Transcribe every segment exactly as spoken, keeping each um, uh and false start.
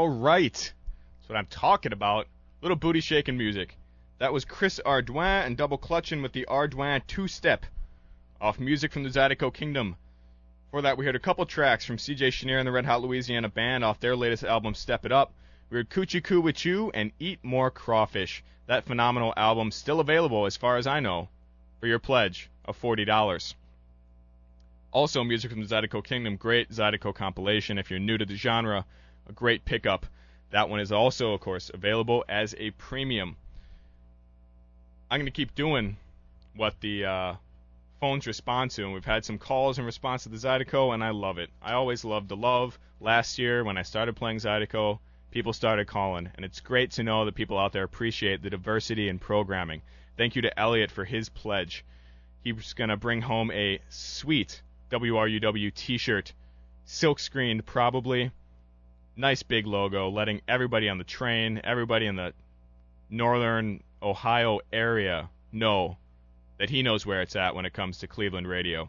All right. That's what I'm talking about. Little booty shaking music. That was Chris Ardoin and Double Clutchin' with the Ardoin two-step off Music from the Zydeco Kingdom. Before that, we heard a couple tracks from C J Chenier and the Red Hot Louisiana Band off their latest album, Step It Up. We heard Coochie Coo with You and Eat More Crawfish. That phenomenal album still available, as far as I know, for your pledge of forty dollars. Also, Music from the Zydeco Kingdom, great Zydeco compilation. If you're new to the genre, a great pickup. That one is also, of course, available as a premium. I'm going to keep doing what the uh, phones respond to, and we've had some calls in response to the Zydeco, and I love it. I always loved the love. Last year, when I started playing Zydeco, people started calling, and it's great to know that people out there appreciate the diversity in programming. Thank you to Elliot for his pledge. He's going to bring home a sweet W R U W t-shirt, silk-screened probably. Nice big logo, letting everybody on the train, everybody in the northern Ohio area know that he knows where it's at when it comes to Cleveland radio.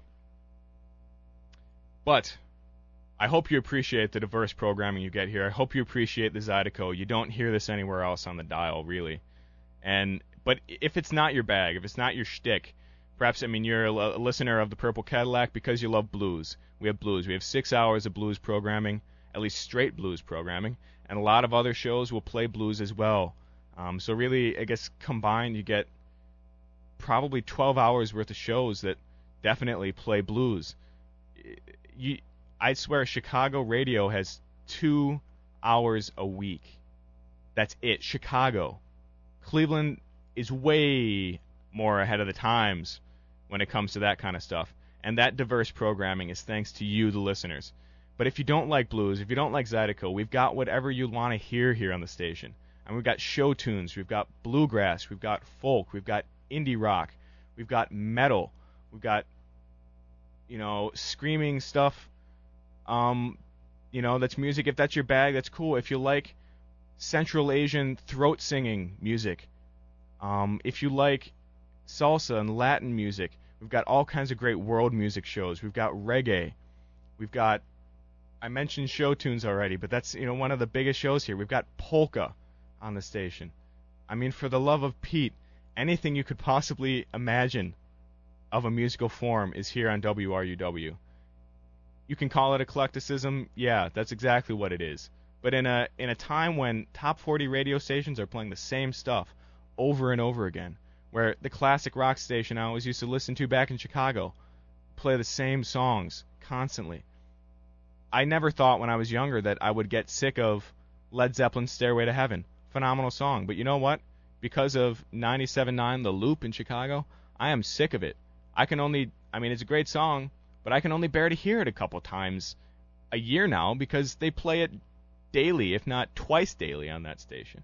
But I hope you appreciate the diverse programming you get here. I hope you appreciate the Zydeco. You don't hear this anywhere else on the dial, really. And but if it's not your bag, if it's not your shtick, perhaps, I mean, you're a, a listener of the Purple Cadillac because you love blues. We have blues. We have six hours of blues programming, at least straight blues programming, and a lot of other shows will play blues as well. Um, so really, I guess, combined, you get probably twelve hours worth of shows that definitely play blues. You, I swear, Chicago radio has two hours a week. That's it, Chicago. Cleveland is way more ahead of the times when it comes to that kind of stuff. And that diverse programming is thanks to you, the listeners. But if you don't like blues, if you don't like Zydeco, we've got whatever you want to hear here on the station. And we've got show tunes, we've got bluegrass, we've got folk, we've got indie rock, we've got metal, we've got, you know, screaming stuff. Um, you know, that's music. If that's your bag, that's cool. If you like Central Asian throat singing music, um, if you like salsa and Latin music, we've got all kinds of great world music shows. We've got reggae. We've got, I mentioned show tunes already, but that's, you know, one of the biggest shows here. We've got polka on the station. I mean, for the love of Pete, anything you could possibly imagine of a musical form is here on W R U W. You can call it eclecticism. Yeah, that's exactly what it is. But in a in a time when top forty radio stations are playing the same stuff over and over again, where the classic rock station I always used to listen to back in Chicago play the same songs constantly, I never thought when I was younger that I would get sick of Led Zeppelin's Stairway to Heaven. Phenomenal song. But you know what? Because of ninety-seven point nine The Loop in Chicago, I am sick of it. I can only, I mean, it's a great song, but I can only bear to hear it a couple times a year now because they play it daily, if not twice daily on that station.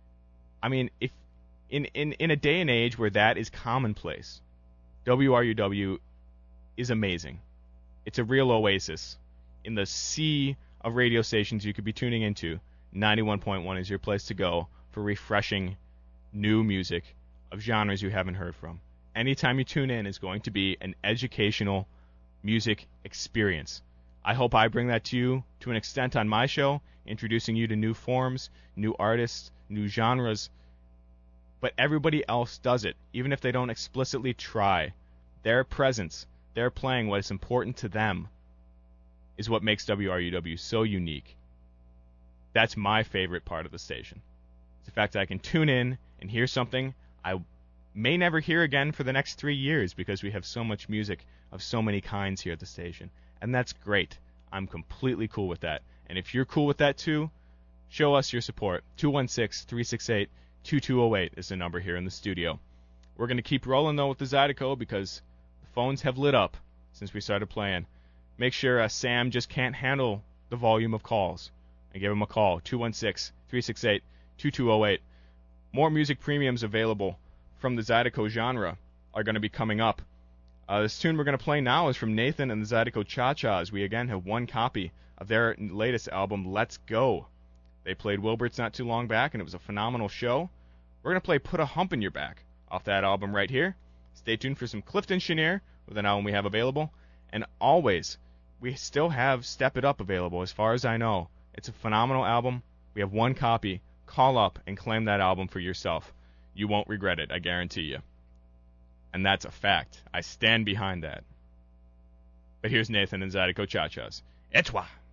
I mean, if in, in, in a day and age where that is commonplace, W R U W is amazing. It's a real oasis in the sea of radio stations you could be tuning into. ninety-one point one is your place to go for refreshing new music of genres you haven't heard from. Anytime you tune in is going to be an educational music experience. I hope I bring that to you to an extent on my show, introducing you to new forms, new artists, new genres. But everybody else does it, even if they don't explicitly try. Their presence, their playing what is important to them, is what makes W R U W so unique. That's my favorite part of the station. It's the fact that I can tune in and hear something I may never hear again for the next three years because we have so much music of so many kinds here at the station. And that's great. I'm completely cool with that. And if you're cool with that too, show us your support. two one six, three six eight, two two zero eight is the number here in the studio. We're going to keep rolling, though, with the Zydeco because the phones have lit up since we started playing. Make sure uh, Sam just can't handle the volume of calls. And give him a call, two one six, three six eight, two two zero eight. More music premiums available from the Zydeco genre are going to be coming up. Uh, this tune we're going to play now is from Nathan and the Zydeco Cha-Chas. We again have one copy of their latest album, Let's Go. They played Wilbert's not too long back, and it was a phenomenal show. We're going to play Put a Hump in Your Back off that album right here. Stay tuned for some Clifton Chenier with an album we have available. And always, we still have Step It Up available as far as I know. It's a phenomenal album. We have one copy. Call up and claim that album for yourself. You won't regret it, I guarantee you. And that's a fact. I stand behind that. But here's Nathan and Zydeco Cha-Chas. Et toi!